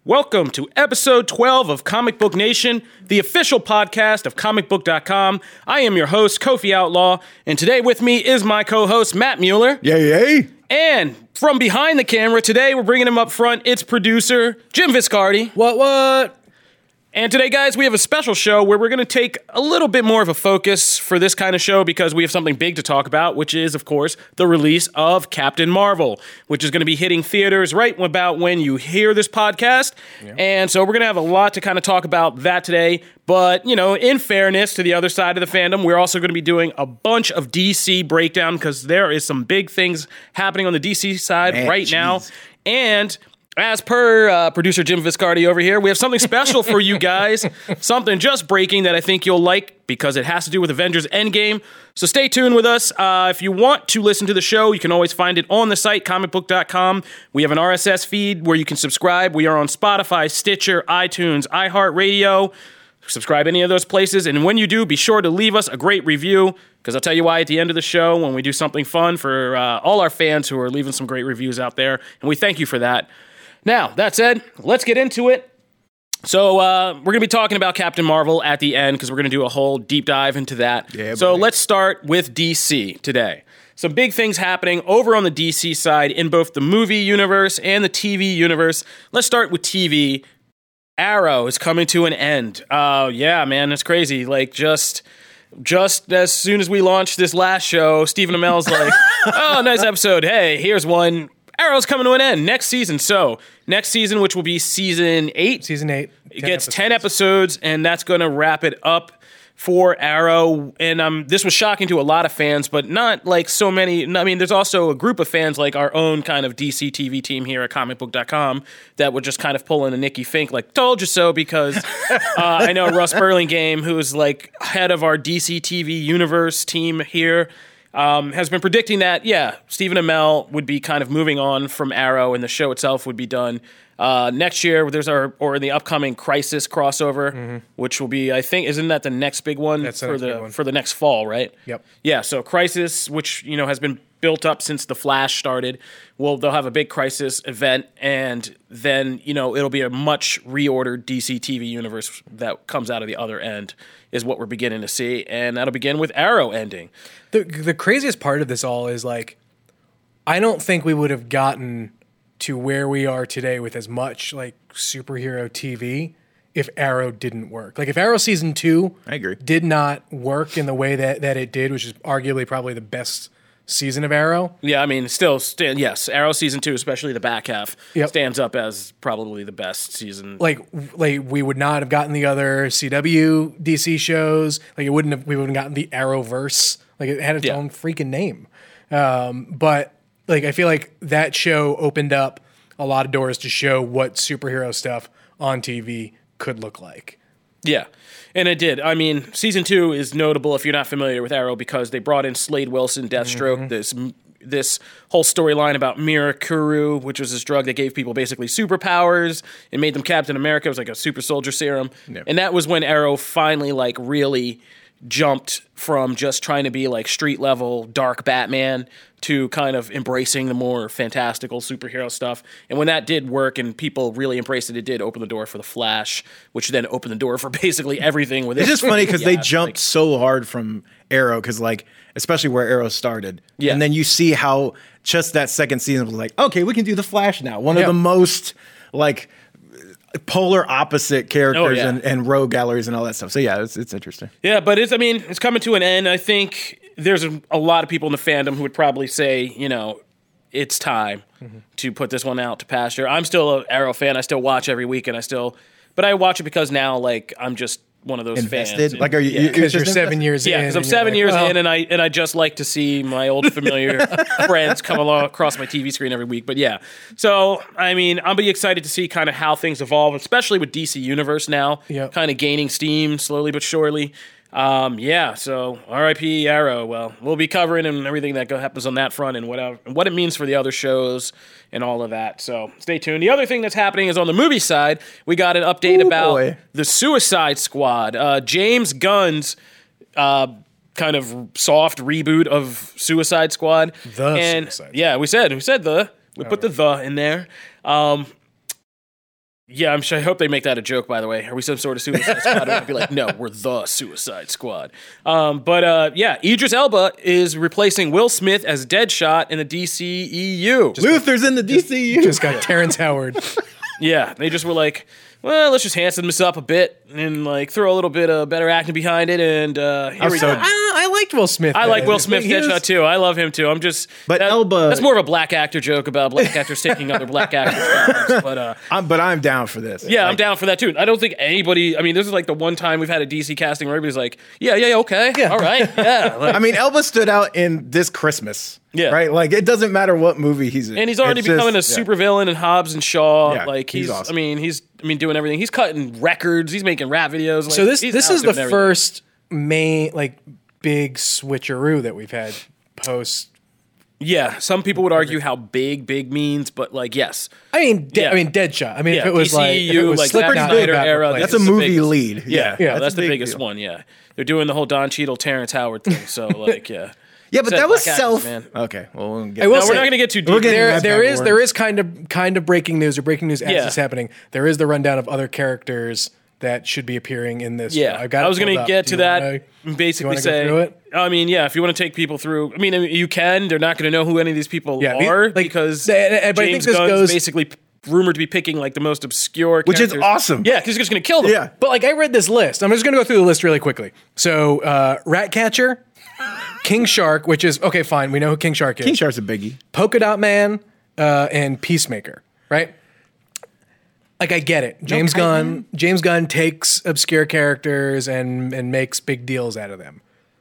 Welcome to episode 12 of Comic Book Nation, the official podcast of comicbook.com. I am your host, Kofi Outlaw, and today with me is my co-host, Matt Mueller. Yay! And from behind the camera today, we're bringing him up front, it's producer Jim Viscardi. What? And today, guys, we have a special show where we're going to take a little bit more of a focus for this kind of show because we have something big to talk about, which is, of course, the release of Captain Marvel, which is going to be hitting theaters right about when you hear this podcast. Yeah. And so we're going to have a lot to kind of talk about that today. But, you know, in fairness to the other side of the fandom, we're also going to be doing a bunch of DC breakdown because there is some big things happening on the DC side now. And as per producer Jim Viscardi over here, we have something special for you guys, something just breaking that I think you'll like because it has to do with Avengers Endgame. So stay tuned with us. If you want to listen to the show, you can always find it on the site, comicbook.com. We have an RSS feed where you can subscribe. We are on Spotify, Stitcher, iTunes, iHeartRadio. Subscribe any of those places. And when you do, be sure to leave us a great review because I'll tell you why at the end of the show when we do something fun for all our fans who are leaving some great reviews out there. And we thank you for that. Now, that said, let's get into it. So we're going to be talking about Captain Marvel at the end because we're going to do a whole deep dive into that. Yeah, so let's start with DC today. Some big things happening over on the DC side in both the movie universe and the TV universe. Let's start with TV. Arrow is coming to an end. Yeah, man, it's crazy. Like, just as soon as we launched this last show, Stephen Amell's like, oh, nice episode. Hey, here's one. Arrow's coming to an end next season. So next season, which will be season 8. Season 8. It gets 10 episodes, and that's going to wrap it up for Arrow. And this was shocking to a lot of fans, but not like so many. I mean, there's also a group of fans like our own kind of DC TV team here at comicbook.com that would just kind of pull in a Nikki Fink, like, told you so, because I know Russ Burlingame, who's like head of our DC TV universe team here, has been predicting that, Stephen Amell would be kind of moving on from Arrow and the show itself would be done. Next year, or in the upcoming Crisis crossover, which will be, I think, isn't that the next big one for the next fall, right? Yep. Yeah, so Crisis, which, you know, has been built up since The Flash started, they'll have a big Crisis event, and then, you know, it'll be a much reordered DC TV universe that comes out of the other end, is what we're beginning to see, and that'll begin with Arrow ending. The craziest part of this all is, like, I don't think we would have gotten to where we are today with as much, like, superhero TV if Arrow didn't work. Like, if Arrow Season 2 I agree. did not work in the way that it did, which is arguably probably the best season of Arrow. Yeah, I mean, yes, Arrow Season 2, especially the back half, stands up as probably the best season. Like we would not have gotten the other CW DC shows. Like, we wouldn't have gotten the Arrowverse. Like, it had its own freaking name. But like, I feel like that show opened up a lot of doors to show what superhero stuff on TV could look like. Yeah, and it did. I mean, Season 2 is notable if you're not familiar with Arrow because they brought in Slade Wilson, Deathstroke, this whole storyline about Mirakuru, which was this drug that gave people basically superpowers and made them Captain America. It was like a super soldier serum. Yep. And that was when Arrow finally, like, really jumped from just trying to be like street level dark Batman to kind of embracing the more fantastical superhero stuff. And when that did work and people really embraced it, it did open the door for the Flash, which then opened the door for basically everything with it. It's just funny because they jumped so hard from Arrow because, like, especially where Arrow started. Yeah. And then you see how just that second season was like, okay, we can do the Flash now. One of the most, like, polar opposite characters and rogue galleries and all that stuff. So yeah, it's interesting. Yeah, but it's coming to an end. I think there's a lot of people in the fandom who would probably say, you know, it's time to put this one out to pasture. I'm still an Arrow fan. I still watch every week, and but I watch it because now, like, I'm just one of those invested fans. Like, are you? Because you're 7 years in. Yeah, because I'm 7 years in, and I just like to see my old familiar friends come along across my TV screen every week. But yeah, so I mean, I'll be excited to see kind of how things evolve, especially with DC Universe now, kind of gaining steam slowly but surely. So R.I.P. Arrow. Well, we'll be covering and everything that happens on that front and what it means for the other shows and all of that. So stay tuned. The other thing that's happening is on the movie side, we got an update about the Suicide Squad. James Gunn's kind of soft reboot of Suicide Squad. Suicide Squad. Yeah, we said we put the in there. Yeah, I'm sure. I hope they make that a joke. By the way, are we some sort of Suicide Squad? I'd be like, no, we're the Suicide Squad. Yeah, Idris Elba is replacing Will Smith as Deadshot in the DCEU. Luther's in the DCU. Just got Terrence Howard. Yeah, they just were like, well, let's just handsome this up a bit and like throw a little bit of better acting behind it. And here we go. I don't know. I liked Will Smith. I like Will Smith Deadshot too. I love him too. I'm just, but Elba. That's more of a black actor joke about black actors taking other black actors. But I'm down for this. Yeah, I'm down for that too. I don't think anybody. I mean, this is like the one time we've had a DC casting where everybody's like, yeah, okay, all right, yeah. Like, I mean, Elba stood out in this Christmas. Yeah. Right? Like, it doesn't matter what movie he's in. And he's already becoming a supervillain in Hobbs and Shaw. Yeah, like, he's awesome. he's doing everything. He's cutting records. He's making rap videos. Like, So this is the everything. first main, like, big switcheroo that we've had post. Yeah, some people would argue how big means, but like, yes. I mean, Deadshot. I mean, if it was DCEU, like Zack Snyder era, That's a movie lead. Yeah, that's the biggest deal. one. Yeah, they're doing the whole Don Cheadle, Terrence Howard thing. So like, yeah. Yeah, but that was self. Man. Okay, well, we'll get I will No, say, we're not going to get too deep. there is kind of breaking news as it's happening. There is the rundown of other characters that should be appearing in this. Yeah, I was going to get to that. Basically, say. Go through it? I mean, yeah. If you want to take people through, I mean, you can. They're not going to know who any of these people are because but I think James this Gunn's goes basically rumored to be picking like the most obscure, Which is characters. awesome. Yeah, because he's just going to kill them. Yeah. But like, I read this list. I'm just going to go through the list really quickly. So, Ratcatcher, King Shark, which is okay, fine. We know who King Shark is. King Shark's a biggie. Polka Dot Man, and Peacemaker. Right. Like, I get it. James Gunn takes obscure characters and makes big deals out of them.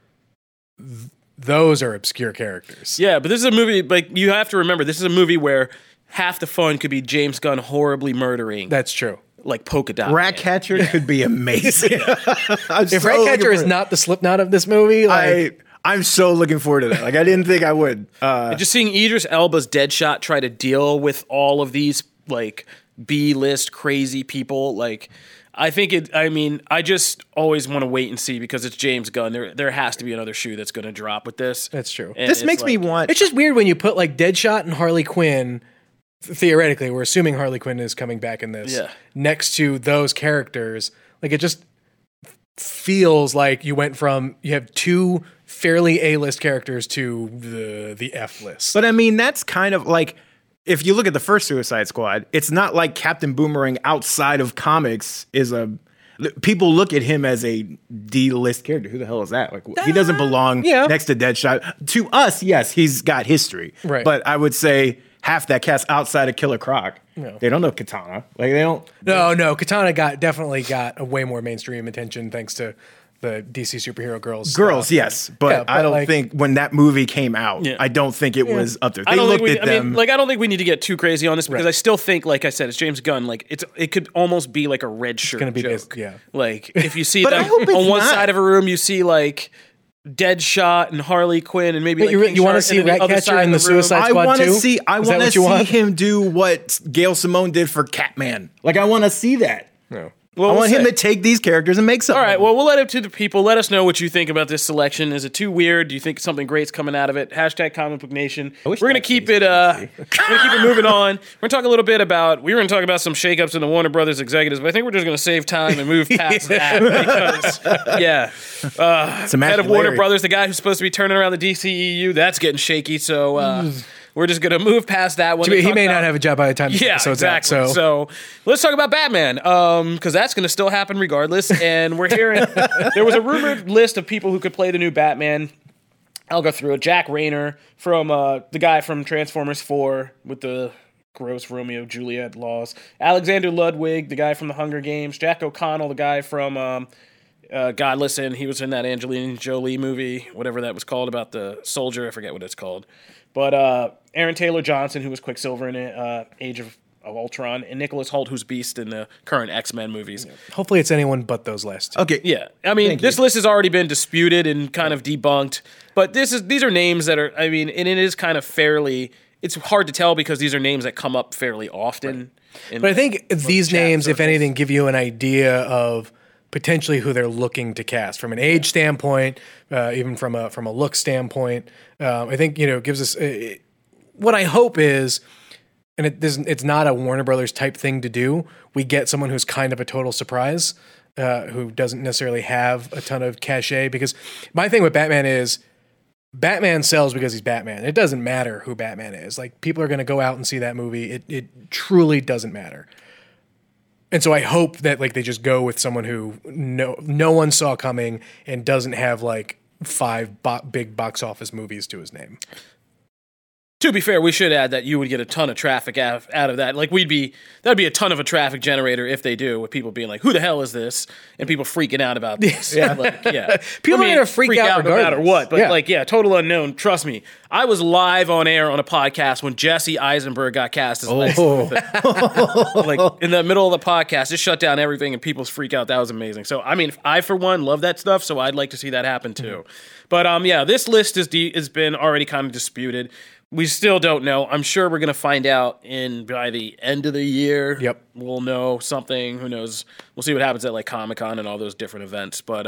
Those are obscure characters. Yeah, but this is a movie, like, you have to remember, this is a movie where half the fun could be James Gunn horribly murdering, That's true. like, Polka Dot Ratcatcher could be amazing. If Ratcatcher is not the Slipknot of this movie, like, I'm so looking forward to that. Like, I didn't think I would. And just seeing Idris Elba's Deadshot try to deal with all of these, like, B-list crazy people, like, I just always want to wait and see because it's James Gunn. There has to be another shoe that's going to drop with this. That's true. And This makes like, me want. it's just weird when you put like Deadshot and Harley Quinn. Theoretically, we're assuming Harley Quinn is coming back in this. Yeah. Next to those characters, like it just feels like you have two fairly A-list characters to the F list. But I mean, that's kind of like, if you look at the first Suicide Squad, it's not like Captain Boomerang outside of comics is people look at him as a D-list character. Who the hell is that? Like, he doesn't belong next to Deadshot. To us, yes, he's got history. Right. But I would say half that cast outside of Killer Croc, they don't know Katana. Like, they don't. No, Katana definitely got a way more mainstream attention thanks to the DC superhero girls. Yes, but I don't think when that movie came out, I don't think it was up there. They looked at them. I don't think we need to get too crazy on this because I still think, like I said, it's James Gunn. Like it could almost be like a red shirt joke. Like if you see them on one side of a room, you see like Deadshot and Harley Quinn and maybe like you want to see Ratcatcher in the Suicide Squad too? I want to see him do what Gail Simone did for Catman. Like, I want to see that. No. Well, I want him to take these characters and make something. All right, well, we'll let it to the people. Let us know what you think about this selection. Is it too weird? Do you think something great's coming out of it? Hashtag Comic Book Nation. We're gonna keep it. We're gonna keep it moving on. We're gonna talk a little bit about. We were gonna talk about some shakeups in the Warner Brothers executives, but I think we're just gonna save time and move past that because head of Warner Brothers, the guy who's supposed to be turning around the DCEU, that's getting shaky. So. We're just going to move past that one. He may not have a job by the time this episode's out. So let's talk about Batman, because that's going to still happen regardless. And we're hearing there was a rumored list of people who could play the new Batman. I'll go through it. Jack Rayner from the guy from Transformers 4 with the gross Romeo Juliet laws. Alexander Ludwig, the guy from the Hunger Games. Jack O'Connell, the guy from God Listen. He was in that Angelina Jolie movie, whatever that was called, about the soldier. I forget what it's called. But Aaron Taylor Johnson, who was Quicksilver in Age of Ultron, and Nicholas Hoult, who's Beast in the current X-Men movies. Hopefully it's anyone but those last two. Okay. Yeah. I mean, this list has already been disputed and kind of debunked, but these are names that are, I mean, and it is kind of fairly, it's hard to tell because these are names that come up fairly often. Right. But I think these names, if anything, give you an idea of potentially who they're looking to cast from an age standpoint, even from a look standpoint. I think, gives us what I hope is and it's not a Warner Brothers type thing to do. We get someone who's kind of a total surprise, who doesn't necessarily have a ton of cachet. Because my thing with Batman is Batman sells because he's Batman. It doesn't matter who Batman is. Like, people are going to go out and see that movie. It truly doesn't matter. And so I hope that like they just go with someone who no one saw coming and doesn't have like 5 big box office movies to his name. To be fair, we should add that you would get a ton of traffic out of that. Like, that'd be a ton of a traffic generator if they do, with people being like, "Who the hell is this?" and people freaking out about this. Yeah, people are gonna freak out no matter what. But total unknown. Trust me, I was live on air on a podcast when Jesse Eisenberg got cast as Lex Luthor. Like, in the middle of the podcast, it shut down everything and people freak out. That was amazing. So, I mean, I for one love that stuff, so I'd like to see that happen too. But this list has been already kind of disputed. We still don't know. I'm sure we're going to find out by the end of the year. Yep. We'll know something. Who knows? We'll see what happens at like Comic-Con and all those different events. But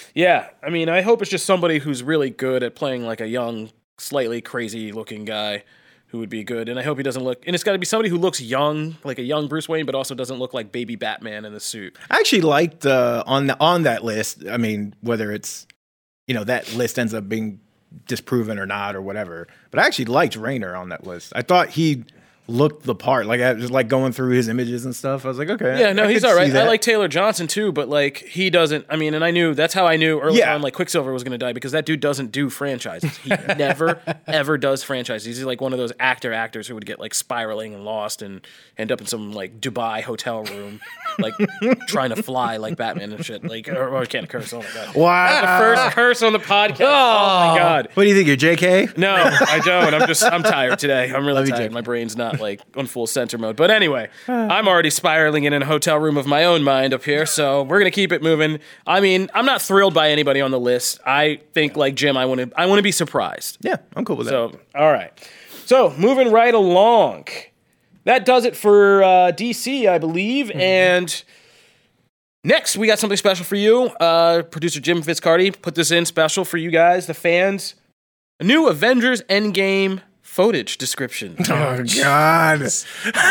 I mean, I hope it's just somebody who's really good at playing like a young, slightly crazy looking guy who would be good. And I hope he doesn't look, and it's got to be somebody who looks young, like a young Bruce Wayne, but also doesn't look like baby Batman in the suit. I actually liked on that list. I mean, whether it's, that list ends up being disproven or not or whatever, but I actually liked Rayner on that list. I thought he looked the part. Like, I was like going through his images and stuff. I was like, okay, yeah, no, he's all right. I like Taylor Johnson too, but like, he doesn't. I mean, and I knew that's how I knew early on like Quicksilver was going to die, because that dude doesn't do franchises. He never ever does franchises. He's like one of those actors who would get like spiraling and lost and end up in some like Dubai hotel room, like trying to fly like Batman and shit. Like, or I can't curse. Oh my god! Wow, the first curse on the podcast. Oh my god! What do you think? You're JK? No, I don't. I'm tired today. I'm really tired. My brain's not like on full center mode. But anyway, I'm already spiraling in a hotel room of my own mind up here, so we're gonna keep it moving. I mean, I'm not thrilled by anybody on the list. I think, like Jim, I want to be surprised. Yeah, I'm cool with that. So, all right. So, moving right along. That does it for DC, I believe. Mm-hmm. And next, we got something special for you. Producer Jim Fitzcarty put this in special for you guys, the fans. A new Avengers Endgame footage description. Oh, God. We're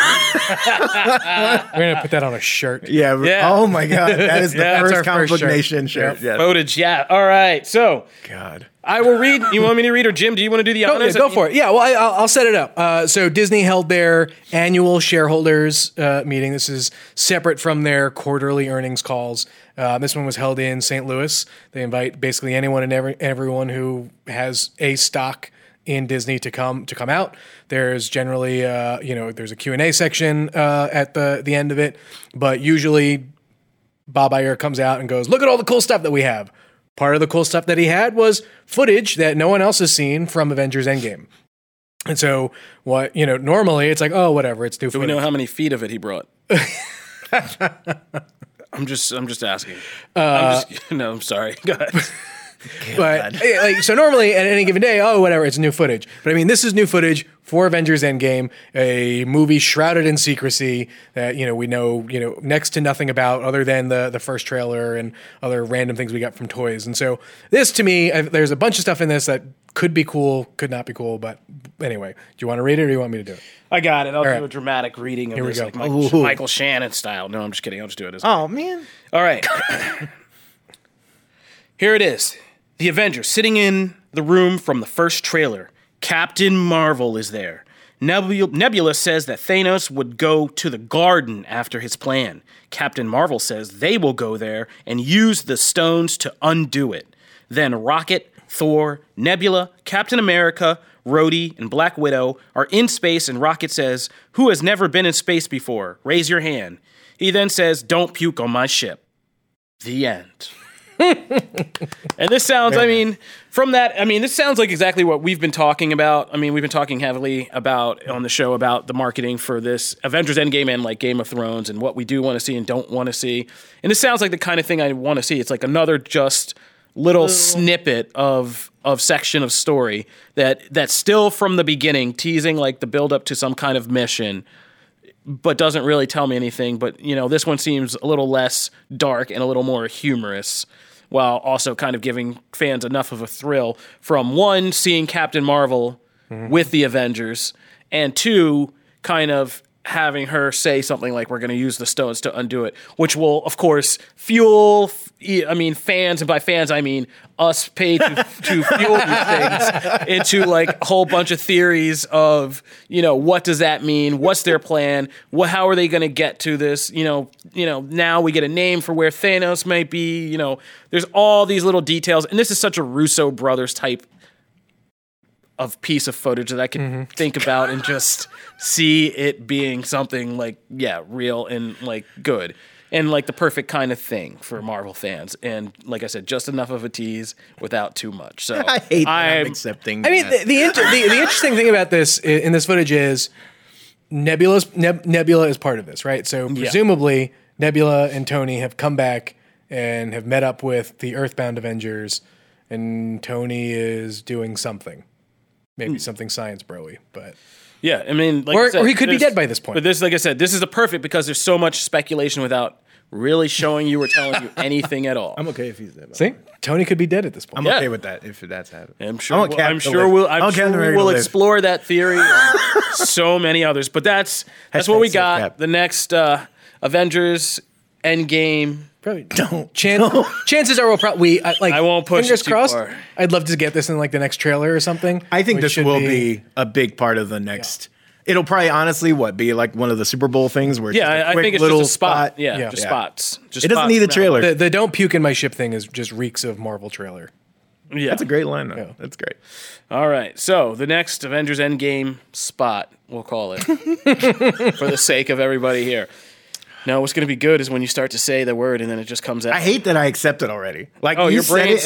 going to put that on a shirt. Yeah. Oh, my God. That is the first Comic Book Nation shirt. Yeah. Footage, yeah. All right. So, God. I will read. You want me to read, or Jim, do you want to do the honors? Go for it. Yeah, well, I'll set it up. So Disney held their annual shareholders meeting. This is separate from their quarterly earnings calls. This one was held in St. Louis. They invite basically anyone and everyone who has a stock in Disney to come out. There's generally, there's a Q&A section at the end of it, but usually Bob Iger comes out and goes, "Look at all the cool stuff that we have." Part of the cool stuff that he had was footage that no one else has seen from Avengers Endgame. And so normally it's like, oh, whatever, it's new footage. Do we know how many feet of it he brought? I'm just asking. I'm sorry. Go ahead. But so normally at any given day, oh, whatever, it's new footage. But I mean, this is new footage for Avengers Endgame, a movie shrouded in secrecy that we know next to nothing about, other than the first trailer and other random things we got from toys. And so this, to me, there's a bunch of stuff in this that could be cool, could not be cool. But anyway, do you want to read it, or do you want me to do it? I got it. I'll do a dramatic reading of this, like Michael Shannon style. No, I'm just kidding. I'll just do it. Oh, man. All right. Here it is. The Avengers sitting in the room from the first trailer. Captain Marvel is there. Nebula says that Thanos would go to the garden after his plan. Captain Marvel says they will go there and use the stones to undo it. Then Rocket, Thor, Nebula, Captain America, Rhodey, and Black Widow are in space, and Rocket says, "Who has never been in space before? Raise your hand." He then says, "Don't puke on my ship." The end. And this sounds, this sounds like exactly what we've been talking about. I mean, we've been talking heavily about on the show about the marketing for this Avengers Endgame and like Game of Thrones and what we do want to see and don't want to see. And this sounds like the kind of thing I want to see. It's like another just little snippet of section of story that's still from the beginning, teasing like the build up to some kind of mission, but doesn't really tell me anything. But, this one seems a little less dark and a little more humorous, while also kind of giving fans enough of a thrill from, one, seeing Captain Marvel with the Avengers, and two, kind of having her say something like, we're going to use the stones to undo it, which will, of course, fuel, fans, and by fans, I mean us paid to fuel these things into like a whole bunch of theories of, what does that mean? What's their plan? How are they going to get to this? Now we get a name for where Thanos might be, there's all these little details. And this is such a Russo brothers type of piece of footage that I can think about and just see it being something like, real and like good and like the perfect kind of thing for Marvel fans. And like I said, just enough of a tease without too much. So I hate that I'm accepting. I mean, the interesting thing about this in this footage is Nebula is part of this, right? So presumably Nebula and Tony have come back and have met up with the Earthbound Avengers, and Tony is doing something. Maybe something science bro-y, but... Yeah, I mean... Like or he could be dead by this point. But this, like I said, this is the perfect because there's so much speculation without really showing you or telling you anything at all. I'm okay if he's dead. See? Tony could be dead at this point. I'm okay with that if that's happening. I'm sure we'll explore that theory and so many others. But that's what we got. Cap. The next Avengers Endgame... Probably don't. Chances are we'll probably I won't push fingers crossed. Far. I'd love to get this in like the next trailer or something. I think this will be a big part of the next. Yeah. It'll probably honestly be like one of the Super Bowl things where I think it's just a spot. Yeah, just spots. It doesn't need a trailer. The don't puke in my ship thing is just reeks of Marvel trailer. Yeah, that's a great line though. Yeah. That's great. All right, so the next Avengers Endgame spot, we'll call it, for the sake of everybody here. No, what's going to be good is when you start to say the word and then it just comes out. I hate that I accept it already. Like your brain's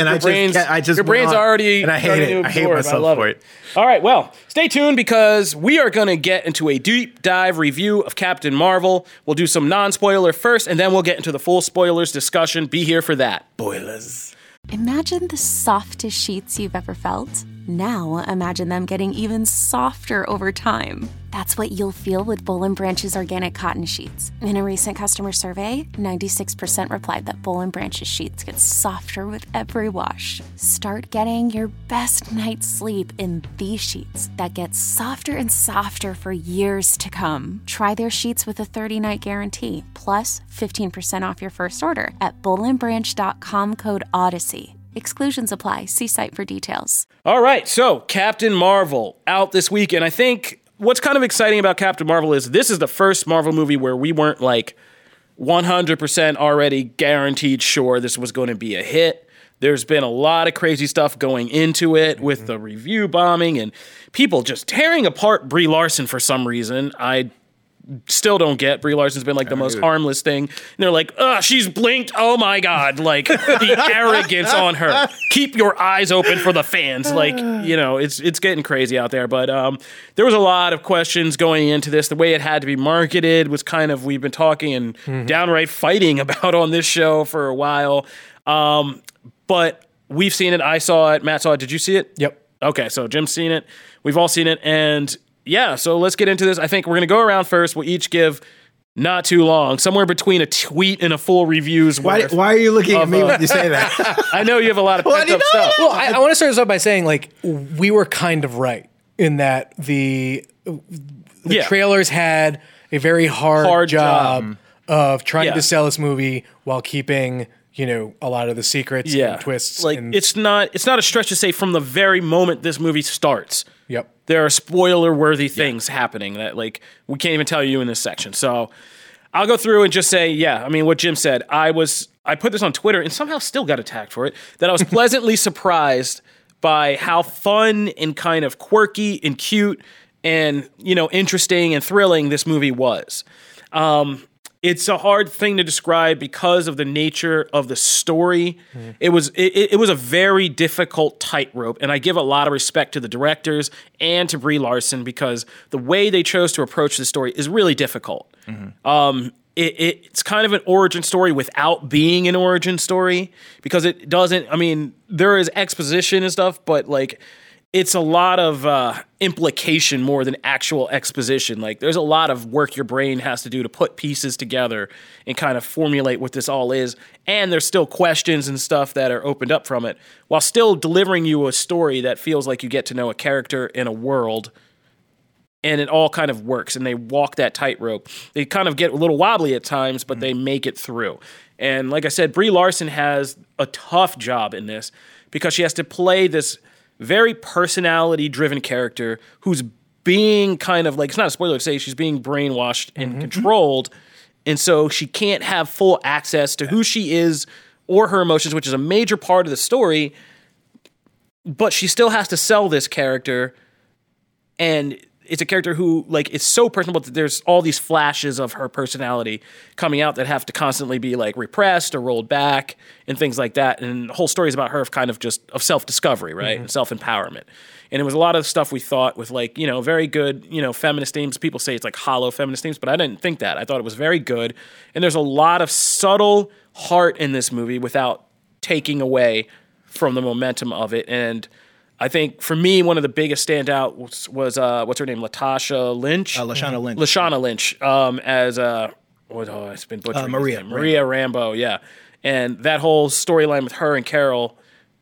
already. And I hate it. I hate myself for it. All right, well, stay tuned because we are going to get into a deep dive review of Captain Marvel. We'll do some non-spoiler first, and then we'll get into the full spoilers discussion. Be here for that. Spoilers. Imagine the softest sheets you've ever felt. Now imagine them getting even softer over time. That's what you'll feel with Boll & Branch's organic cotton sheets. In a recent customer survey, 96% replied that Boll & Branch's sheets get softer with every wash. Start getting your best night's sleep in these sheets that get softer and softer for years to come. Try their sheets with a 30-night guarantee, plus 15% off your first order at bollandbranch.com code Odyssey. Exclusions apply. See site for details. All right, so Captain Marvel out this week, and I think what's kind of exciting about Captain Marvel is this is the first Marvel movie where we weren't like 100% already guaranteed sure this was going to be a hit. There's been a lot of crazy stuff going into it with the review bombing and people just tearing apart Brie Larson for some reason. I still don't get. Brie Larson's been like the most harmless thing. And they're like, she's blinked. Oh my God. Like the arrogance on her. Keep your eyes open for the fans. Like, it's getting crazy out there. But there was a lot of questions going into this. The way it had to be marketed was kind of, we've been talking and downright fighting about on this show for a while. But we've seen it. I saw it. Matt saw it. Did you see it? Yep. Okay. So Jim's seen it. We've all seen it. And yeah, so let's get into this. I think we're going to go around first. We'll each give not too long, somewhere between a tweet and a full review's worth. Why are you looking at me when you say that? I know you have a lot of pent up stuff. Well, I want to start this off by saying, like, we were kind of right in that the trailers had a very hard job of trying to sell this movie while keeping a lot of the secrets and twists. Like, it's not a stretch to say from the very moment this movie starts. Yep. There are spoiler-worthy things happening that, like, we can't even tell you in this section. So I'll go through and just say, what Jim said. I put this on Twitter and somehow still got attacked for it, that I was pleasantly surprised by how fun and kind of quirky and cute and, interesting and thrilling this movie was. It's a hard thing to describe because of the nature of the story. It was a very difficult tightrope, and I give a lot of respect to the directors and to Brie Larson because the way they chose to approach the story is really difficult. It's kind of an origin story without being an origin story because it doesn't. I mean, there is exposition and stuff, but like, it's a lot of implication more than actual exposition. Like, there's a lot of work your brain has to do to put pieces together and kind of formulate what this all is. And there's still questions and stuff that are opened up from it, while still delivering you a story that feels like you get to know a character in a world and it all kind of works, and they walk that tightrope. They kind of get a little wobbly at times, but they make it through. And like I said, Brie Larson has a tough job in this because she has to play this very personality-driven character who's being kind of like, it's not a spoiler to say, she's being brainwashed and controlled, and so she can't have full access to who she is or her emotions, which is a major part of the story, but she still has to sell this character, and it's a character who, like, is so personable that there's all these flashes of her personality coming out that have to constantly be, like, repressed or rolled back and things like that. And the whole story is about her of kind of just of self-discovery, right? And self-empowerment. And it was a lot of stuff we thought with, like, you know, very good, you know, feminist themes. People say it's like hollow feminist themes, but I didn't think that. I thought it was very good. And there's a lot of subtle heart in this movie without taking away from the momentum of it. And I think for me, one of the biggest standout was what's her name, Lashana Lynch. Lashana Lynch as it's been butchered. Maria Rambeau, yeah, and that whole storyline with her and Carol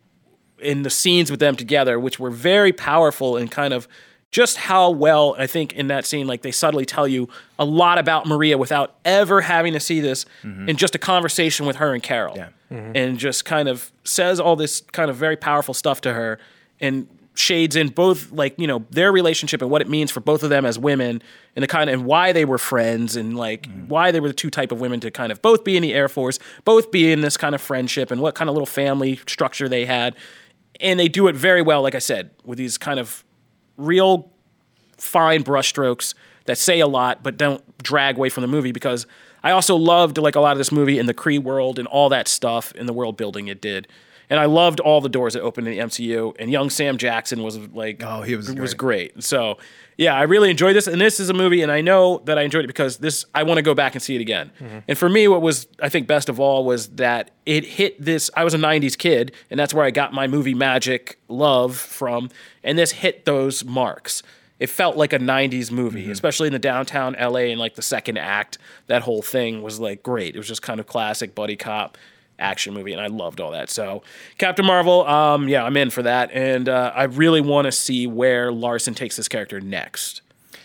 in the scenes with them together, which were very powerful and kind of just how well I think in that scene, like they subtly tell you a lot about Maria without ever having to see this in just a conversation with her and Carol, and just kind of says all this kind of very powerful stuff to her. And shades in both, like, you know, their relationship and what it means for both of them as women, and the kind of, and why they were friends, and like why they were the two type of women to kind of both be in the Air Force, both be in this kind of friendship, and what kind of little family structure they had. And they do it very well, like I said, with these kind of real fine brushstrokes that say a lot but don't drag away from the movie, because I also loved, like, a lot of this movie in the Kree world and all that stuff in the world building it did. And I loved all the doors that opened in the MCU. And young Sam Jackson was like, he was great. So yeah, I really enjoyed this. And this is a movie, and I know that I enjoyed it because I want to go back and see it again. And for me, what was, I think, best of all was that it hit this. I was a 90s kid, and that's where I got my movie magic love from. And this hit those marks. It felt like a 90s movie, especially in the downtown LA, and like the second act. That whole thing was like great. It was just kind of classic buddy cop action movie, and I loved all that. So Captain Marvel, yeah, I'm in for that, and I really want to see where Larson takes this character next.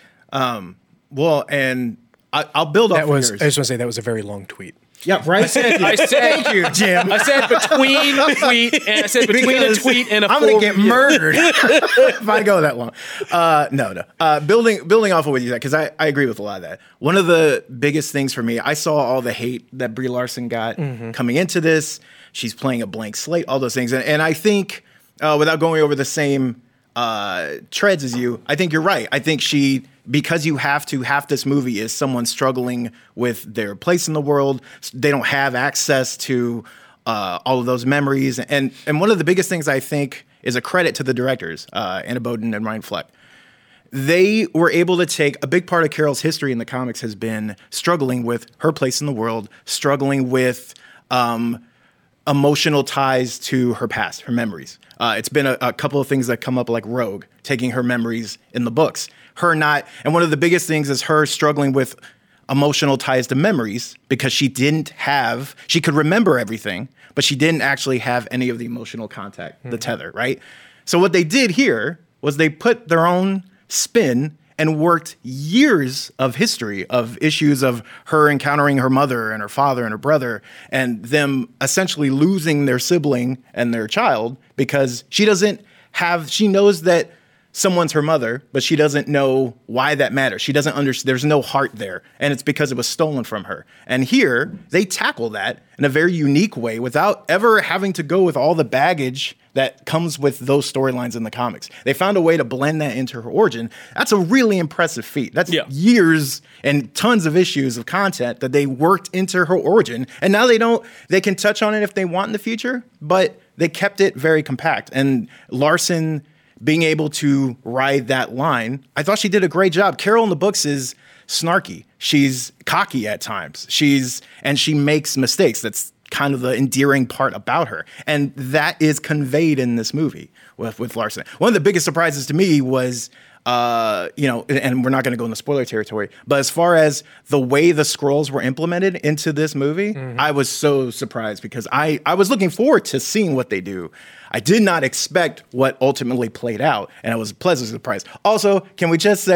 Well, and I'll build off yours. I just want to say that was a very long tweet. Yeah, right. I said, thank you, Jim. I said between a tweet, and I said between a tweet and a. I'm gonna get murdered if I go that long. No. Building off of what you said, because I agree with a lot of that. One of the biggest things for me, I saw all the hate that Brie Larson got coming into this. She's playing a blank slate, all those things, and I think without going over the same treads as you, I think you're right. I think because you have to, half this movie is someone struggling with their place in the world. They don't have access to all of those memories. And one of the biggest things I think is a credit to the directors, Anna Boden and Ryan Fleck. They were able to take a big part of Carol's history in the comics has been struggling with her place in the world, struggling with emotional ties to her past, her memories. It's been a couple of things that come up, like Rogue, taking her memories in the books. And one of the biggest things is her struggling with emotional ties to memories because she could remember everything, but she didn't actually have any of the emotional contact, the tether, right? So what they did here was they put their own spin and worked years of history of issues of her encountering her mother and her father and her brother and them essentially losing their sibling and their child because she knows that someone's her mother, but she doesn't know why that matters. She doesn't understand. There's no heart there, and it's because it was stolen from her. And here, they tackle that in a very unique way without ever having to go with all the baggage that comes with those storylines in the comics. They found a way to blend that into her origin. That's a really impressive feat. That's years and tons of issues of content that they worked into her origin, and now they can touch on it if they want in the future, but they kept it very compact. And Larson being able to ride that line, I thought she did a great job. Carol in the books is snarky. She's cocky at times. And she makes mistakes. That's kind of the endearing part about her. And that is conveyed in this movie with Larson. One of the biggest surprises to me was, and we're not going to go into spoiler territory, but as far as the way the scrolls were implemented into this movie, I was so surprised because I was looking forward to seeing what they do. I did not expect what ultimately played out, and I was pleasantly surprised. Also, can we just say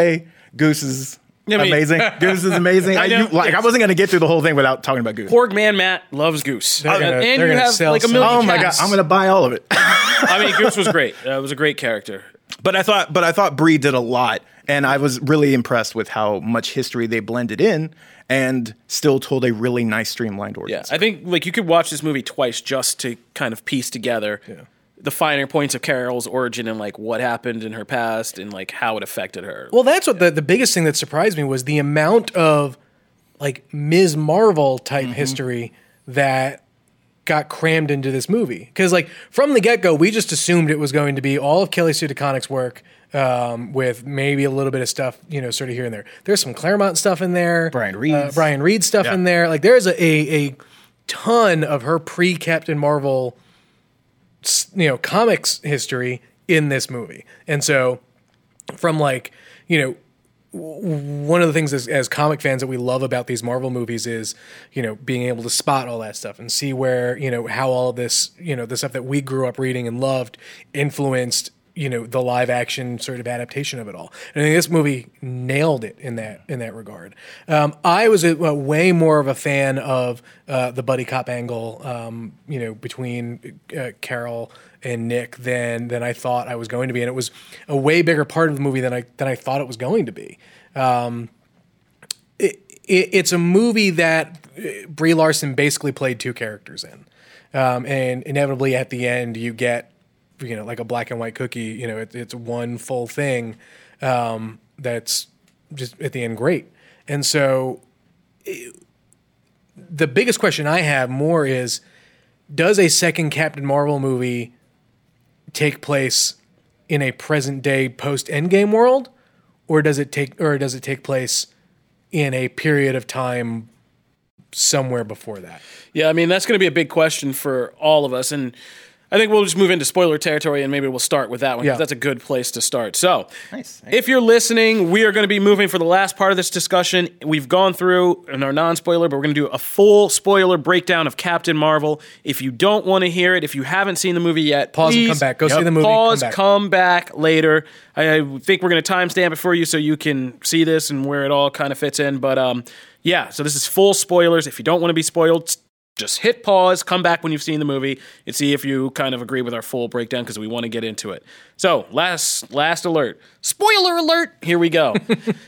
Goose is amazing. Goose is amazing. I wasn't going to get through the whole thing without talking about Goose. Porg Man Matt loves Goose. And you have like a million Oh my God, I'm going to buy all of it. I mean, Goose was great. It was a great character. But I thought Brie did a lot, and I was really impressed with how much history they blended in and still told a really nice, streamlined origin. Yeah, I think like you could watch this movie twice just to kind of piece together the finer points of Carol's origin and like what happened in her past and like how it affected her. Well, that's what the biggest thing that surprised me was the amount of like Ms. Marvel type history that got crammed into this movie. Because like from the get-go, we just assumed it was going to be all of Kelly Sue DeConnick's work with maybe a little bit of stuff, sort of here and there. There's some Claremont stuff in there. Brian Reed stuff in there. Like there's a ton of her pre-Captain Marvel comics history in this movie. And so from like, one of the things as comic fans that we love about these Marvel movies is, being able to spot all that stuff and see where, how all of this, the stuff that we grew up reading and loved influenced, the live action sort of adaptation of it all. And I think this movie nailed it in that regard. I was way more of a fan of the buddy cop angle, between Carol and Nick than I thought I was going to be, and it was a way bigger part of the movie than I thought it was going to be. It's a movie that Brie Larson basically played two characters in, and inevitably at the end you get like a black and white cookie. It's one full thing that's just at the end great. And so the biggest question I have more is, does a second Captain Marvel movie take place in a present day post Endgame world, or does it take place in a period of time somewhere before that? Yeah, I mean, that's going to be a big question for all of us, and I think we'll just move into spoiler territory, and maybe we'll start with that one, because that's a good place to start. So, nice. If you're listening, we are going to be moving for the last part of this discussion. We've gone through in our non-spoiler, but we're going to do a full spoiler breakdown of Captain Marvel. If you don't want to hear it, if you haven't seen the movie yet, pause please, and come back. Go see the movie. Pause, come back later. I think we're going to timestamp it for you so you can see this and where it all kind of fits in. But so this is full spoilers. If you don't want to be spoiled, just hit pause, come back when you've seen the movie, and see if you kind of agree with our full breakdown, because we want to get into it. So, last alert. Spoiler alert! Here we go.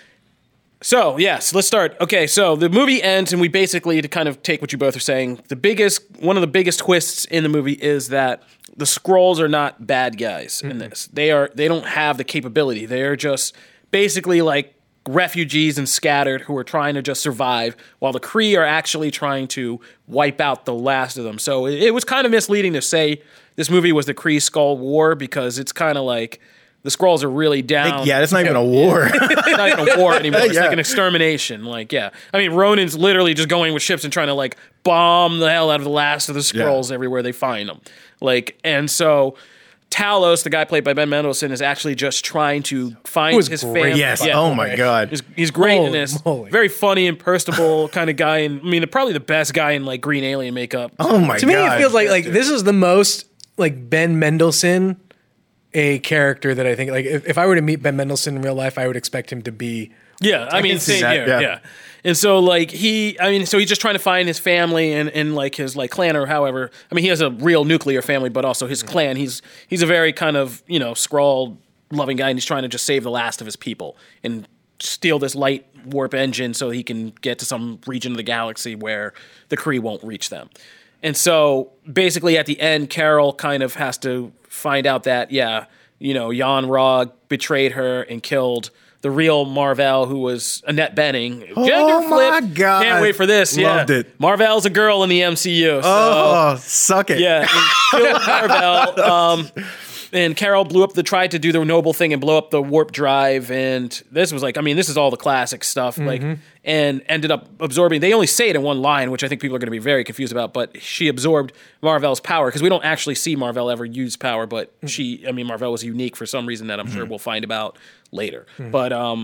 So, yes, let's start. Okay, so the movie ends, and we basically, to kind of take what you both are saying, one of the biggest twists in the movie is that the Skrulls are not bad guys in this. They don't have the capability. They are just basically like refugees and scattered who are trying to just survive, while the Kree are actually trying to wipe out the last of them. So it was kind of misleading to say this movie was the Kree-Skrull War, because it's kind of like the Skrulls are really down. It's not even a war. It's not even a war anymore. It's like an extermination. I mean, Ronan's literally just going with ships and trying to like bomb the hell out of the last of the Skrulls everywhere they find them. And so Talos, the guy played by Ben Mendelsohn, is actually just trying to find his family. Yes. Oh my God. He's great in this. Very funny and personable kind of guy. And I mean, probably the best guy in like Green Alien makeup. Oh my God. To me, it feels like this is the most like Ben Mendelsohn a character that I think like if I were to meet Ben Mendelsohn in real life, I would expect him to be. Yeah, I mean, same here. Yeah. And so like he's just trying to find his family and like his like clan, or however. I mean, he has a real nuclear family, but also his clan. He's a very kind of, Skrull loving guy, and he's trying to just save the last of his people and steal this light warp engine so he can get to some region of the galaxy where the Kree won't reach them. And so basically at the end, Carol kind of has to find out that, Yon-Rogg betrayed her and killed the real Mar-Vell, who was Annette Bening. Gender flip. My God. Can't wait for this. Loved it. Mar-Vell's a girl in the MCU. So, suck it. Yeah. Killed Mar-Vell. And Carol tried to do the noble thing and blow up the warp drive. And this was this is all the classic stuff. And ended up absorbing. They only say it in one line, which I think people are going to be very confused about. But she absorbed Mar-Vell's power, because we don't actually see Mar-Vell ever use power. But Mar-Vell was unique for some reason that I'm sure we'll find about later. But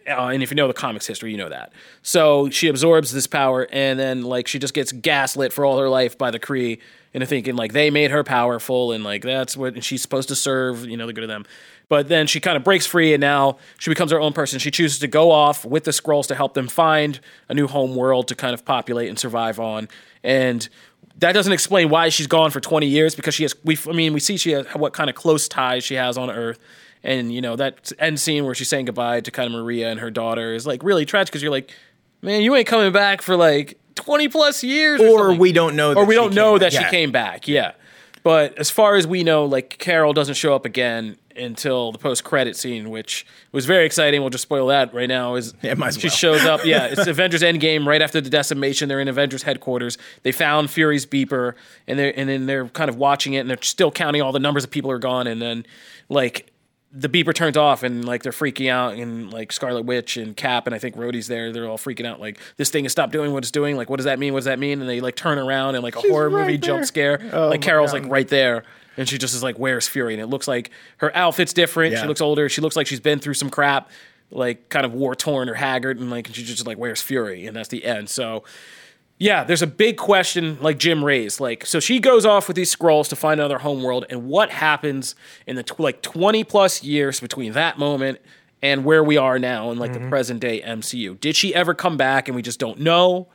And if you know the comics history, you know that. So she absorbs this power, and then like she just gets gaslit for all her life by the Kree into thinking like they made her powerful, and like that's what she's supposed to serve, the good of them. But then she kind of breaks free, and now she becomes her own person. She chooses to go off with the Skrulls to help them find a new home world to kind of populate and survive on. And that doesn't explain why she's gone for 20 years, because we see she has what kind of close ties she has on Earth. And, that end scene where she's saying goodbye to kind of Maria and her daughter is like really tragic, because you're like, man, you ain't coming back for like 20 plus years. Or we don't know that she came back. Yeah. But as far as we know, like Carol doesn't show up again until the post-credit scene, which was very exciting. We'll just spoil that right now. She shows up. Yeah, it's Avengers Endgame right after the decimation. They're in Avengers headquarters. They found Fury's beeper, and then they're kind of watching it, and they're still counting all the numbers of people who are gone. And then like the beeper turns off, and like they're freaking out, and like Scarlet Witch and Cap, and I think Rhodey's there. They're all freaking out, like this thing has stopped doing what it's doing. Like what does that mean? What does that mean? And they like turn around and like a horror movie jump scare. Like Carol's like right there. And she just is like, where's Fury? And it looks like her outfit's different. Yeah. She looks older. She looks like she's been through some crap, like kind of war-torn or haggard. And like she's just like, where's Fury? And that's the end. So, yeah, there's a big question, like Jim raised. Like, so she goes off with these Skrulls to find another homeworld. And what happens in the 20-plus years between that moment and where we are now in like the present-day MCU? Did she ever come back and we just don't know?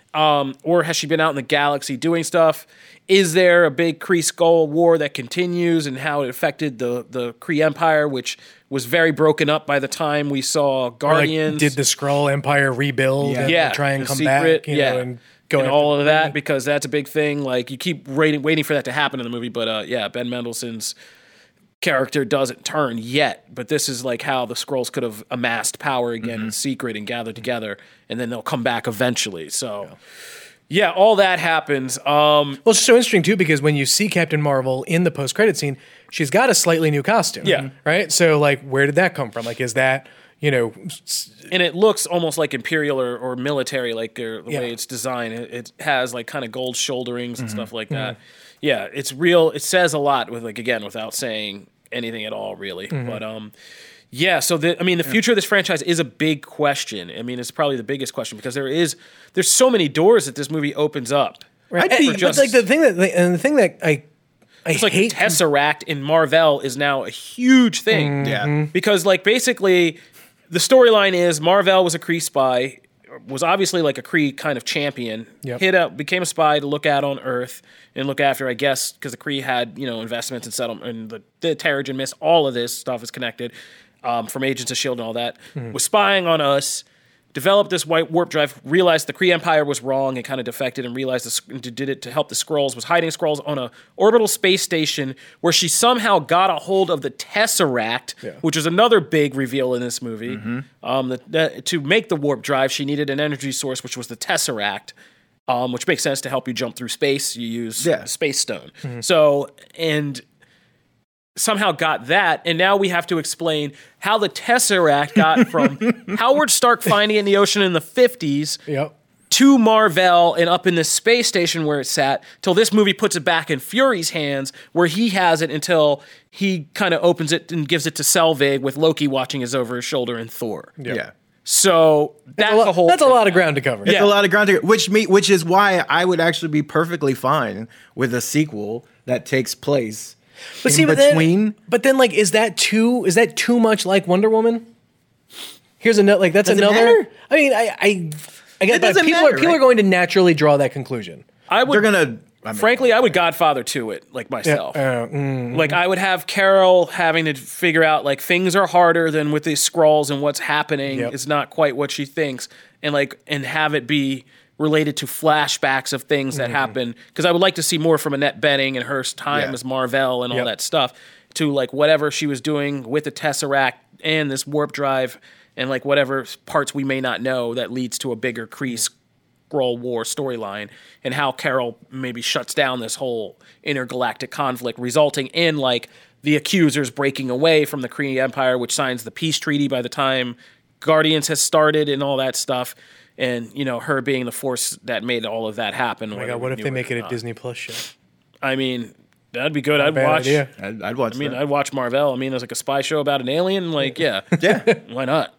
Or has she been out in the galaxy doing stuff? Is there a big Kree-Skrull war that continues, and how it affected the Kree Empire, which was very broken up by the time we saw Guardians? Like, did the Skrull Empire rebuild and try and come back? And go and all of that, because that's a big thing. Like you keep waiting for that to happen in the movie, but Ben Mendelsohn's character doesn't turn yet. But this is like how the Skrulls could have amassed power again in secret and gathered together, and then they'll come back eventually. So. Yeah, all that happens. Well, it's so interesting, too, because when you see Captain Marvel in the post-credit scene, she's got a slightly new costume. Yeah. Right? So, like, where did that come from? Like, is that, And it looks almost like Imperial or military, like the way it's designed. It has, like, kind of gold shoulderings and stuff like that. Yeah, it's real. It says a lot, with like again, without saying anything at all, really. But, yeah, so the future of this franchise is a big question. I mean, it's probably the biggest question, because there's so many doors that this movie opens up. Right. But like the thing that I it's like the Tesseract in Marvel is now a huge thing. Yeah. Because like basically the storyline is Marvel was a Kree spy, was obviously like a Kree kind of champion, became a spy to look out on Earth and look after, I guess, because the Kree had, investments and settlement, and the Terrigen Mist, all of this stuff is connected. From Agents of S.H.I.E.L.D. and all that, was spying on us, developed this white warp drive, realized the Kree Empire was wrong and kind of defected, and realized did it to help the Skrulls, was hiding Skrulls on a orbital space station where she somehow got a hold of the Tesseract, which is another big reveal in this movie. To make the warp drive, she needed an energy source, which was the Tesseract, which makes sense to help you jump through space. You use Space Stone. So, and somehow got that, and now we have to explain how the Tesseract got from Howard Stark finding it in the ocean in the 50s to Marvel and up in this space station where it sat, till this movie puts it back in Fury's hands, where he has it until he kind of opens it and gives it to Selvig, with Loki watching us over his shoulder, and Thor. Yeah. So that's a lot of ground to cover. It's a lot of ground to cover, which is why I would actually be perfectly fine with a sequel that takes place. But see, but then, like, is that too much like Wonder Woman? Here's another, like, that's another. Matter? I mean, I get that people are going to naturally draw that conclusion. Frankly, I would Godfather to it, like myself. Like, I would have Carol having to figure out, like, things are harder than with these Skrulls, and what's happening is not quite what she thinks, and have it be related to flashbacks of things that happen, because I would like to see more from Annette Bening and her time as Marvel and all that stuff, to like whatever she was doing with the Tesseract and this warp drive, and like whatever parts we may not know that leads to a bigger Kree-Skrull war storyline, and how Carol maybe shuts down this whole intergalactic conflict, resulting in like the accusers breaking away from the Kree Empire, which signs the peace treaty by the time Guardians has started and all that stuff. And, her being the force that made all of that happen. Oh my God, what if they make it a Disney Plus show? I mean, that'd be good. I'd watch. I'd watch. I'd watch Marvel. I mean, there's like a spy show about an alien. Like, yeah. Why not?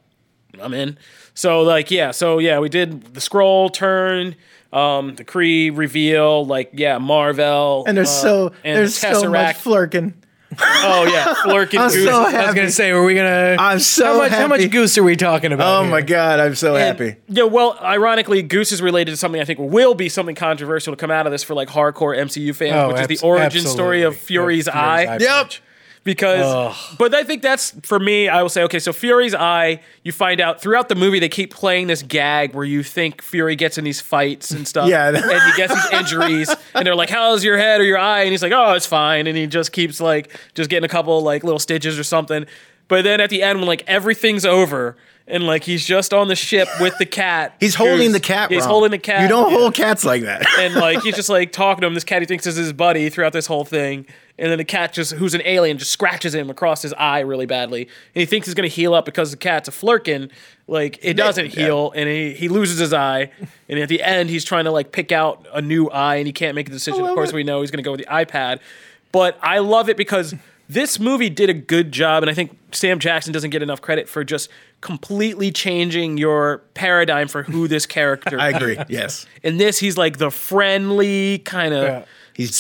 I'm in. So like, we did the scroll turn, the Kree reveal, like, Marvel. And there's so much flirking. Oh yeah, flirking goose. I was gonna say, were we gonna? I'm so happy. How much goose are we talking about? Oh my god, I'm so happy. Yeah, well, ironically, Goose is related to something I think will be something controversial to come out of this for like hardcore MCU fans, which is the origin story of Fury's eye. Yep. Because, but I think that's, for me, I will say, okay, so Fury's eye, you find out throughout the movie, they keep playing this gag where you think Fury gets in these fights and stuff. Yeah. And he gets these injuries, and they're like, how's your head or your eye? And he's like, oh, it's fine. And he just keeps like, just getting a couple like little stitches or something. But then at the end, when like everything's over, and like he's just on the ship with the cat. He's holding the cat. He's holding the cat. You don't hold cats like that. And like he's just like talking to him. This cat he thinks is his buddy throughout this whole thing. And then the cat who's an alien, just scratches him across his eye really badly. And he thinks he's gonna heal up because the cat's a flirkin. Like it doesn't heal, and he loses his eye. And at the end, he's trying to like pick out a new eye, and he can't make a decision. Of course, we know he's gonna go with the iPad. But I love it because this movie did a good job, and I think Sam Jackson doesn't get enough credit for just completely changing your paradigm for who this character is. I agree, yes. In this, he's like the friendly, kind of he's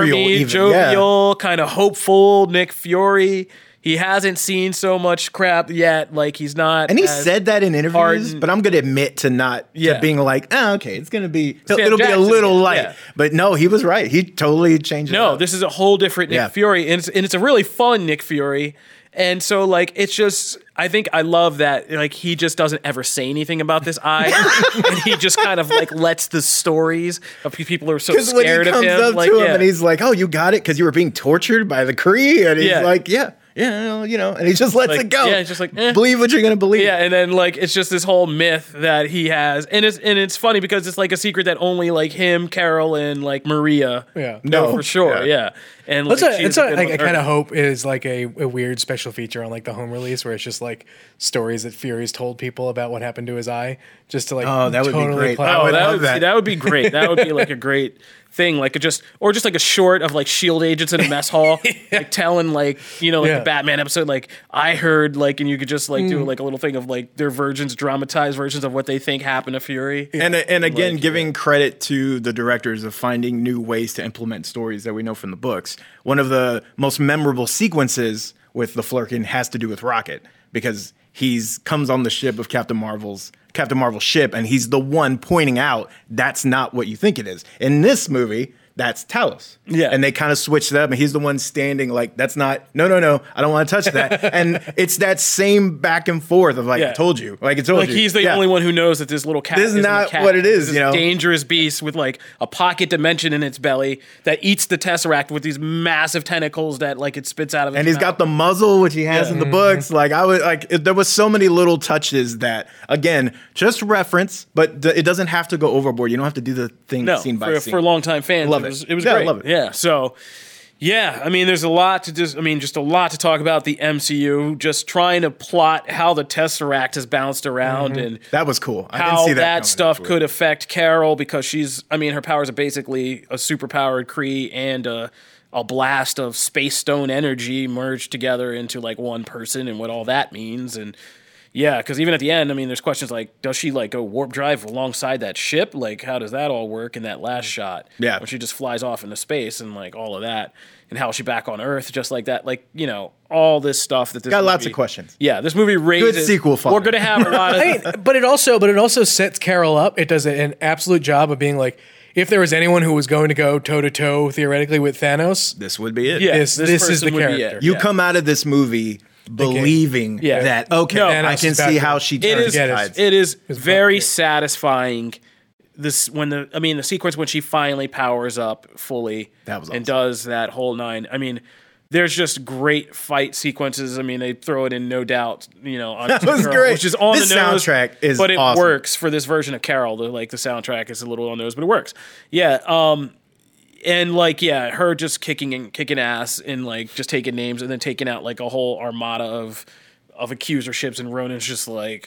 jovial, kind of hopeful Nick Fury. He hasn't seen so much crap yet. Like he's not, and he said that in interviews. But I'm gonna admit to being like, okay, it's gonna be it'll be a little light. Yeah. But no, he was right. He totally changed. No, this is a whole different Nick Fury, and it's a really fun Nick Fury. And so, like, it's just, I think I love that, like, he just doesn't ever say anything about this eye. And he just kind of, like, lets the stories of people who are so scared of him. Because when he comes up to him and he's like, oh, you got it because you were being tortured by the Kree? And he's like, yeah, and he just lets it go. Yeah, it's just like, believe what you're going to believe. Yeah, and then, like, it's just this whole myth that he has. And it's funny because it's, like, a secret that only, like, him, Carol, and, like, Maria know for sure. Yeah. And like, I kind of hope is like a weird special feature on like the home release where it's just like stories that Fury's told people about what happened to his eye, just to like that would be great. That would be great. That would be like a great thing, like just like a short of like SHIELD agents in a mess hall, like telling like the Batman episode, like I heard like, and you could just like do like a little thing of like their dramatized versions of what they think happened to Fury, and again giving credit to the directors of finding new ways to implement stories that we know from the books. One of the most memorable sequences with the Flurkin has to do with Rocket, because he's comes on the ship of Captain Marvel's ship, and he's the one pointing out that's not what you think it is. In this movie, that's Talos. Yeah. And they kind of switched it up, and he's the one standing like, that's not, no, I don't want to touch that. And it's that same back and forth of like, I told you. Like, it's like he's the only one who knows that this little cat is not what it is, this dangerous beast with like a pocket dimension in its belly that eats the Tesseract with these massive tentacles that like it spits out of its And he's mouth. got the muzzle, which he has in the books. Like, there was so many little touches that, again, just reference, but it doesn't have to go overboard. You don't have to do the thing scene by scene. For longtime fans, it was great. I love it. Yeah. So, I mean, there's a lot to just a lot to talk about the MCU. Just trying to plot how the Tesseract has bounced around and that was cool. I how didn't see that stuff could affect Carol, because her powers are basically a superpowered Kree and a blast of space stone energy merged together into like one person, and what all that means. And yeah, because even at the end, I mean, there's questions like, does she like go warp drive alongside that ship? Like, how does that all work in that last shot? Yeah. When she just flies off into space and like all of that. And how is she back on Earth just like that? Like, all this stuff that this got movie, lots of questions. Yeah, this movie raises. Good sequel fun. We're going to have a lot of. but it also sets Carol up. It does an absolute job of being like, if there was anyone who was going to go toe to toe theoretically with Thanos, this would be it. Yeah, this is the character. You come out of this movie believing that I can see how she turns tides. It is very satisfying. The sequence when she finally powers up fully and does that whole 9. I mean, there's just great fight sequences. I mean, they throw it in, no doubt. On that was great. Which is on this the nose, soundtrack is but it awesome. works for this version of Carol. The soundtrack is a little on the nose, but it works. Yeah. And her just kicking ass and like just taking names and then taking out like a whole armada of accuser ships, and Ronan's just like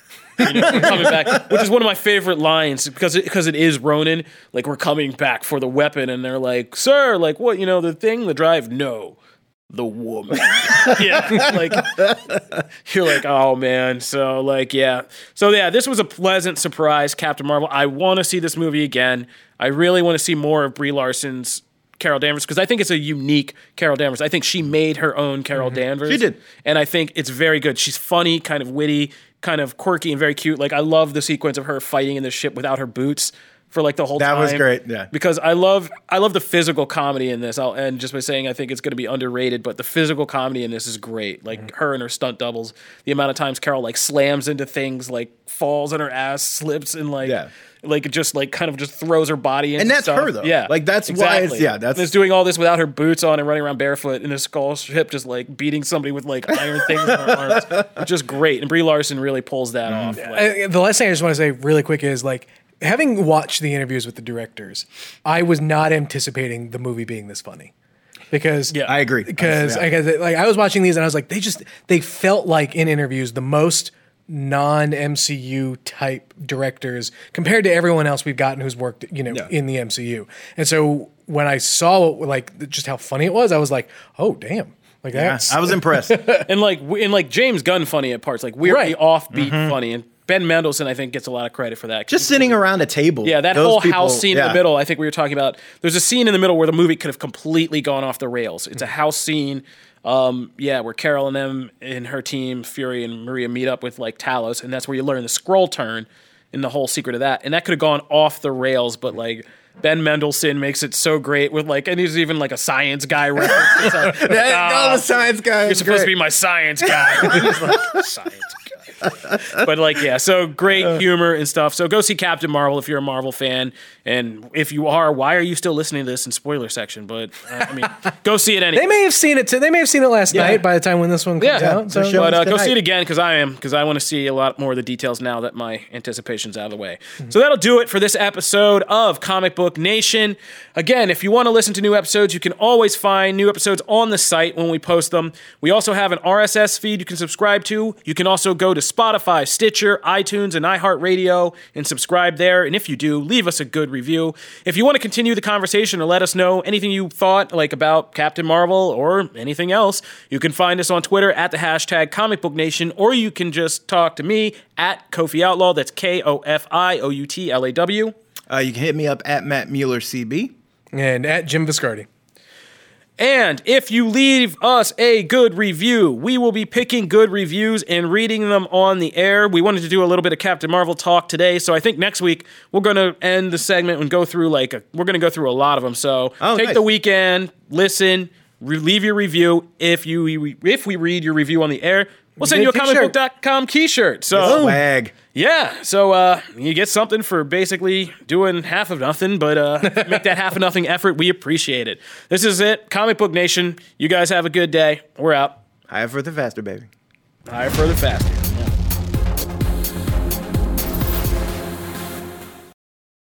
coming back, which is one of my favorite lines because it is Ronan. Like, we're coming back for the weapon, and they're like, sir, like what? The thing, the drive, no. the woman. Yeah, like you're like, oh man. So like, yeah. So yeah, this was a pleasant surprise, Captain Marvel. I want to see this movie again. I really want to see more of Brie Larson's Carol Danvers because I think it's a unique Carol Danvers. I think she made her own Carol Danvers. She did. And I think it's very good. She's funny, kind of witty, kind of quirky and very cute. Like I love the sequence of her fighting in the ship without her boots for like the whole time. That was great, yeah. Because I love the physical comedy in this. I'll end just by saying I think it's going to be underrated, but the physical comedy in this is great. Like her and her stunt doubles, the amount of times Carol like slams into things, like falls on her ass, slips, and like just like kind of just throws her body into and that's stuff. her though. Yeah, like that's exactly. why it's it's doing all this without her boots on and running around barefoot in a skull ship, just like beating somebody with like iron things in her arms. It's just great, and Brie Larson really pulls that off. Like, The last thing I just want to say really quick is like, having watched the interviews with the directors, I was not anticipating the movie being this funny. Because I agree. Because like I was watching these and I was like, they felt like in interviews the most non-MCU type directors compared to everyone else we've gotten who's worked, in the MCU. And so when I saw like just how funny it was, I was like, oh damn. Like I was impressed. and like James Gunn funny at parts, like weirdly offbeat funny, and Ben Mendelsohn, I think, gets a lot of credit for that. Just sitting around a table. Yeah, that whole house scene in the middle, I think we were talking about. There's a scene in the middle where the movie could have completely gone off the rails. It's a house scene, where Carol and them and her team, Fury and Maria, meet up with like Talos, and that's where you learn the scroll turn and the whole secret of that. And that could have gone off the rails, but like Ben Mendelsohn makes it so great with like, and he's even like a science guy reference. It's like, the science guy. You're supposed to be my science guy. He's like, science guy. But like, yeah, so great humor and stuff. So go see Captain Marvel if you're a Marvel fan, and if you are, why are you still listening to this in spoiler section? But I mean, go see it anyway. They may have seen it too. They may have seen it last night by the time when this one comes out. So but go see it again because I want to see a lot more of the details now that my anticipation's out of the way. So that'll do it for this episode of Comic Book Nation. Again, if you want to listen to new episodes, you can always find new episodes on the site when we post them. We also have an RSS feed you can subscribe to. You can also go to Spotify, Stitcher, iTunes, and iHeartRadio and subscribe there. And if you do, leave us a good review. If you want to continue the conversation or let us know anything you thought like about Captain Marvel or anything else, you can find us on Twitter at the hashtag Comic Book Nation, or you can just talk to me at Kofi Outlaw. That's KOFIOUTLAW. You can hit me up at Matt Mueller CB and at Jim Viscardi. And if you leave us a good review, we will be picking good reviews and reading them on the air. We wanted to do a little bit of Captain Marvel talk today, so I think next week we're going to end the segment and go through we're going to go through a lot of them. So take the weekend, listen, leave your review. If we read your review on the air, we'll send you a comicbook.com key-shirt. So swag. Yeah, so you get something for basically doing half of nothing, but make that half of nothing effort. We appreciate it. This is it. Comic Book Nation. You guys have a good day. We're out. Higher, further, faster, baby. Higher, further, faster.